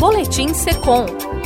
Boletim Secom.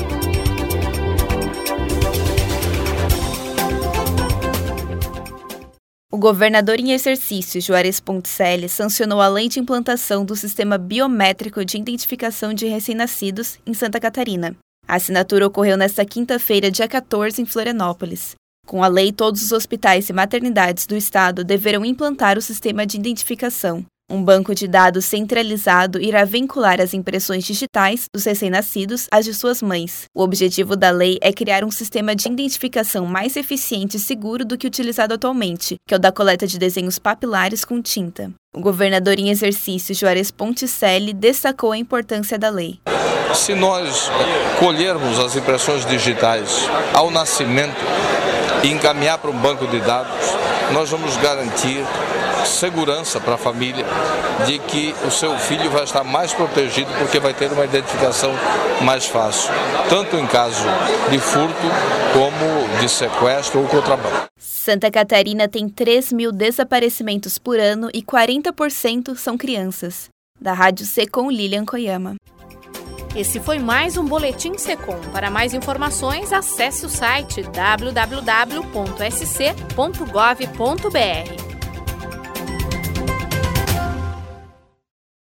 O governador em exercício, Juarez Ponticelli, sancionou a lei de implantação do Sistema Biométrico de Identificação de Recém-Nascidos em Santa Catarina. A assinatura ocorreu nesta quinta-feira, dia 14, em Florianópolis. Com a lei, todos os hospitais e maternidades do estado deverão implantar o sistema de identificação. Um banco de dados centralizado irá vincular as impressões digitais dos recém-nascidos às de suas mães. O objetivo da lei é criar um sistema de identificação mais eficiente e seguro do que utilizado atualmente, que é o da coleta de desenhos papilares com tinta. O governador em exercício, Juarez Ponticelli, destacou a importância da lei. Se nós colhermos as impressões digitais ao nascimento e encaminhar para um banco de dados, nós vamos garantir segurança para a família de que o seu filho vai estar mais protegido porque vai ter uma identificação mais fácil, tanto em caso de furto como de sequestro ou contrabando. Santa Catarina tem 3.000 desaparecimentos por ano e 40% são crianças. Da Rádio Secom, Lilian Koyama. Esse foi mais um Boletim Secom. Para mais informações, acesse o site www.sc.gov.br.